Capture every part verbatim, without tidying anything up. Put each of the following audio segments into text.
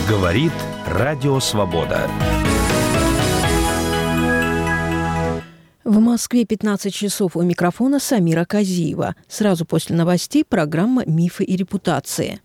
Говорит Радио Свобода. В Москве пятнадцать часов, у микрофона Самира Казиева. Сразу после новостей программа «Мифы и репутации».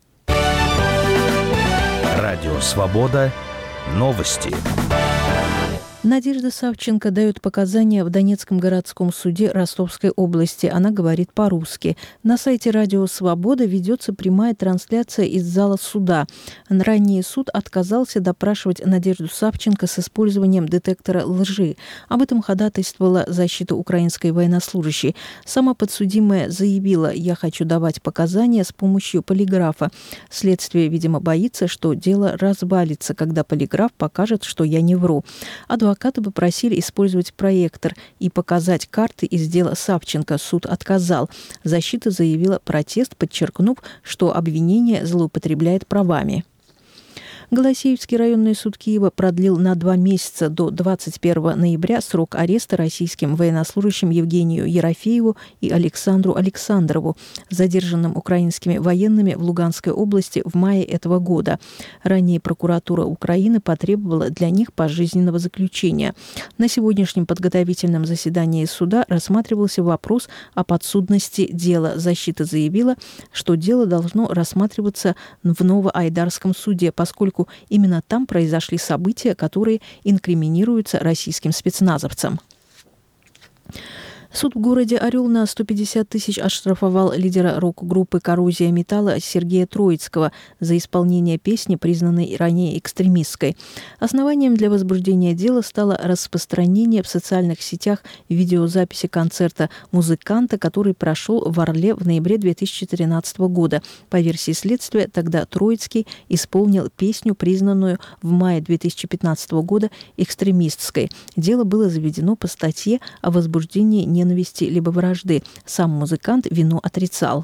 Радио Свобода. Новости. Надежда Савченко дает показания в Донецком городском суде Ростовской области. Она говорит по-русски. На сайте Радио Свобода ведется прямая трансляция из зала суда. Ранее суд отказался допрашивать Надежду Савченко с использованием детектора лжи. Об этом ходатайствовала защита украинской военнослужащей. Сама подсудимая заявила: «Я хочу давать показания с помощью полиграфа». Следствие, видимо, боится, что дело развалится, когда полиграф покажет, что я не вру. Адвокаты попросили использовать проектор и показать карты из дела Савченко. Суд отказал. Защита заявила протест, подчеркнув, что обвинение злоупотребляет правами. Голосеевский районный суд Киева продлил на два месяца до двадцать первого ноября срок ареста российским военнослужащим Евгению Ерофееву и Александру Александрову, задержанным украинскими военными в Луганской области в мае этого года. Ранее прокуратура Украины потребовала для них пожизненного заключения. На сегодняшнем подготовительном заседании суда рассматривался вопрос о подсудности дела. Защита заявила, что дело должно рассматриваться в Новоайдарском суде, поскольку именно там произошли события, которые инкриминируются российским спецназовцам. Суд в городе Орел на сто пятьдесят тысяч оштрафовал лидера рок-группы «Коррозия металла» Сергея Троицкого за исполнение песни, признанной ранее экстремистской. Основанием для возбуждения дела стало распространение в социальных сетях видеозаписи концерта музыканта, который прошел в Орле в ноябре две тысячи тринадцатого года. По версии следствия, тогда Троицкий исполнил песню, признанную в мае две тысячи пятнадцатого года экстремистской. Дело было заведено по статье о возбуждении ненависти либо вражды. Сам музыкант вину отрицал.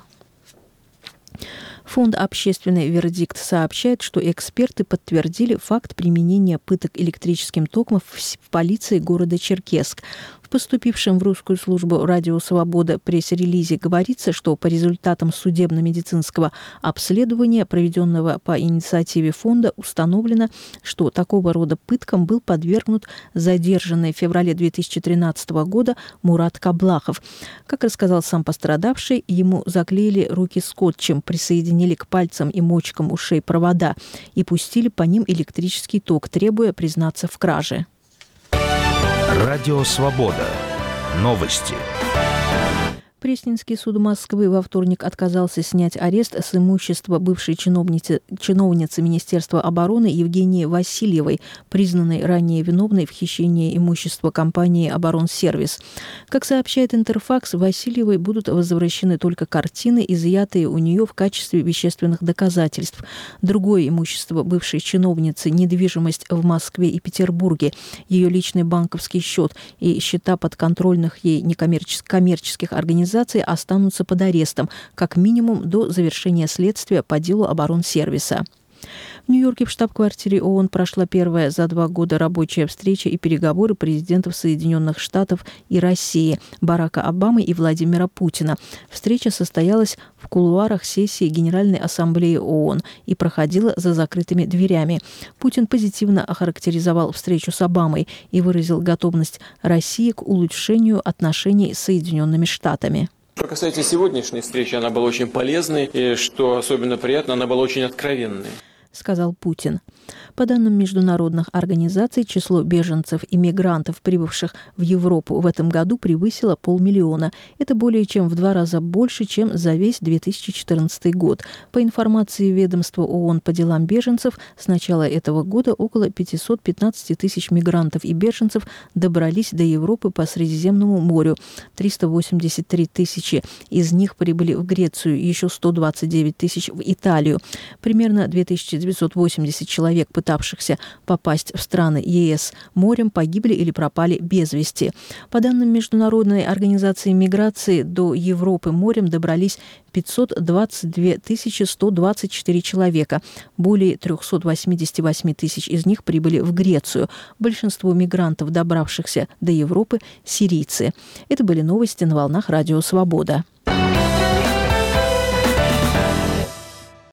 Фонд «Общественный вердикт» сообщает, что эксперты подтвердили факт применения пыток электрическим током в полиции города Черкесск. В поступившем в русскую службу «Радио Свобода» пресс-релизе говорится, что по результатам судебно-медицинского обследования, проведенного по инициативе фонда, установлено, что такого рода пыткам был подвергнут задержанный в феврале две тысячи тринадцатого года Мурат Каблахов. Как рассказал сам пострадавший, ему заклеили руки скотчем, присоединили к пальцам и мочкам ушей провода и пустили по ним электрический ток, требуя признаться в краже. Радио Свобода. Новости. Пресненский суд Москвы во вторник отказался снять арест с имущества бывшей чиновницы, чиновницы Министерства обороны Евгении Васильевой, признанной ранее виновной в хищении имущества компании «Оборонсервис». Как сообщает Интерфакс, Васильевой будут возвращены только картины, изъятые у нее в качестве вещественных доказательств. Другое имущество бывшей чиновницы – недвижимость в Москве и Петербурге, ее личный банковский счет и счета подконтрольных ей некоммерческих организаций останутся под арестом, как минимум до завершения следствия по делу Оборонсервиса. В Нью-Йорке в штаб-квартире ООН прошла первая за два года рабочая встреча и переговоры президентов Соединенных Штатов и России Барака Обамы и Владимира Путина. Встреча состоялась в кулуарах сессии Генеральной Ассамблеи ООН и проходила за закрытыми дверями. Путин позитивно охарактеризовал встречу с Обамой и выразил готовность России к улучшению отношений с Соединенными Штатами. Что касается сегодняшней встречи, она была очень полезной, и, что особенно приятно, она была очень откровенной. Сказал Путин. По данным международных организаций, число беженцев и мигрантов, прибывших в Европу в этом году, превысило полмиллиона. Это более чем в два раза больше, чем за весь две тысячи четырнадцатый год. По информации ведомства ООН по делам беженцев, с начала этого года около пятьсот пятнадцать тысяч мигрантов и беженцев добрались до Европы по Средиземному морю. триста восемьдесят три тысячи из них прибыли в Грецию, еще сто двадцать девять тысяч в Италию. Примерно две тысячи девятьсот восемьдесят человек, пытавшихся попасть в страны ЕС морем, погибли или пропали без вести. По данным Международной организации миграции, до Европы морем добрались пятьсот двадцать две тысячи сто двадцать четыре человека. Более триста восемьдесят восемь тысяч из них прибыли в Грецию. Большинство мигрантов, добравшихся до Европы, сирийцы. Это были новости на волнах Радио Свобода.